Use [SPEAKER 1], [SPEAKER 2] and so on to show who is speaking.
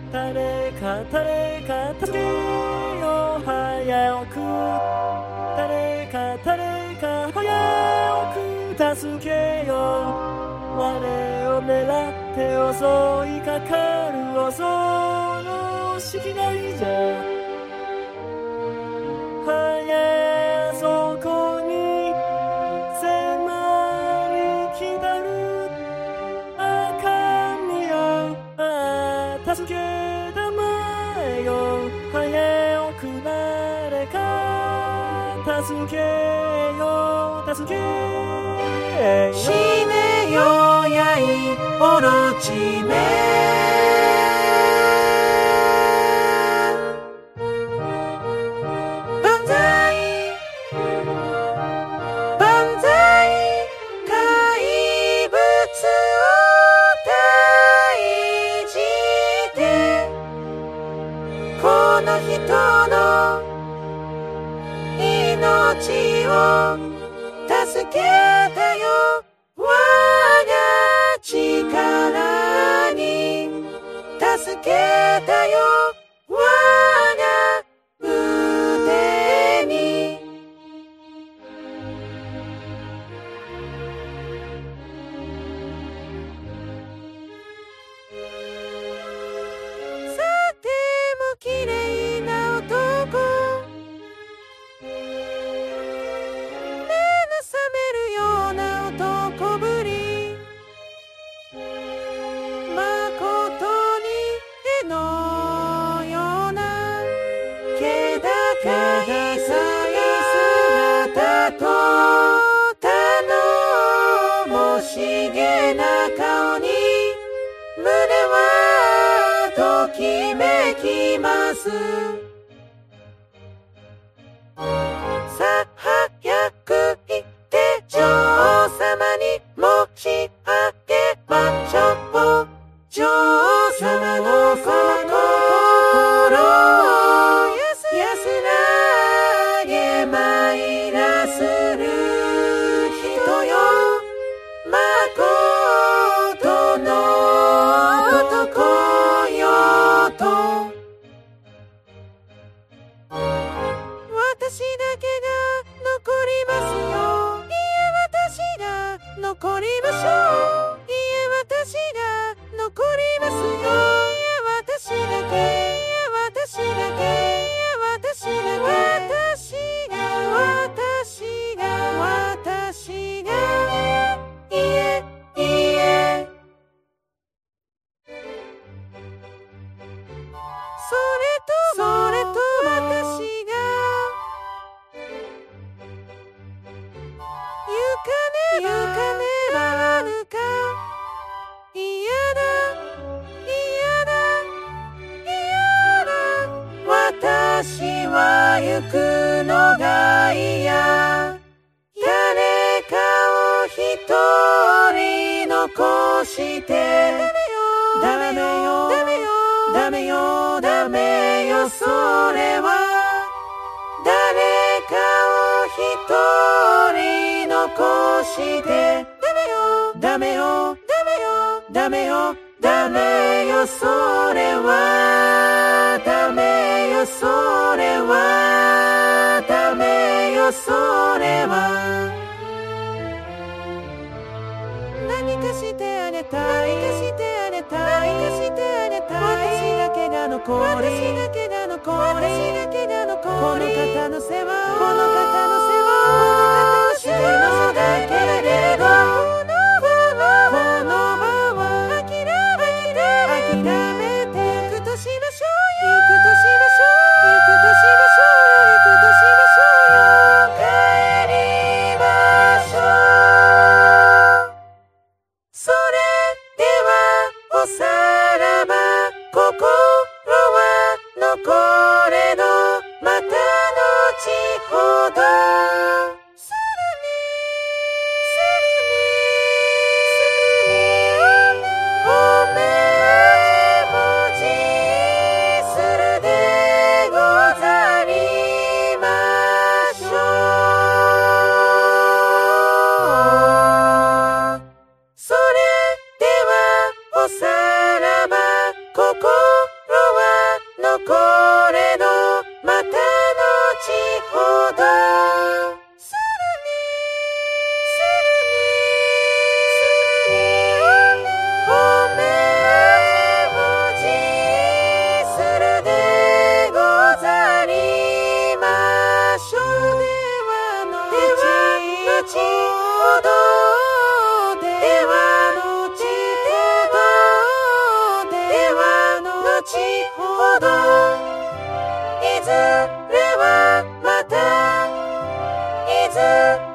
[SPEAKER 1] 誰か助けよ早く、誰か早く助けよ、我を狙って襲いかかる恐ろしき大じゃ。そこに迫り来たる赤みよ、助けたまえよ、早く誰か助けよ
[SPEAKER 2] 死ねよやいおろちめ、万歳万歳、怪物を退治してこの人の命を助けたよ、我が力に助けたよ、我が腕に。さても綺麗な男、姿と頼もしげな顔に胸はときめきます。さあ早く行って女王様に申し上げましょう。女王様の心を安らげ参らする人よ、まことの男よと。私だけが残りますよ、いえ私が残りましょう、いえ私が残りますよ、いえ私だけ、いえ私だけ、いえ私だけ、私がいえそれと私が行かねばなるか、嫌だ私は行くのが嫌、誰かを一人残してダメよそれは、誰かを一人残してダメよそれは、ダメよそれは、ダメよそれは。何かしてあげたい、私だけが残り、この方の世話をしてのだけれど、この場は諦めて行くとしましょうよ、帰りましょう。それではおさらば、心は残れど、また後ほど。するにおめもじするでござりましょう。それではおさらば、心これのまた後ほど。するに褒め文字するでござりましょう。では後ほど。では後ほど。いずれはまたいず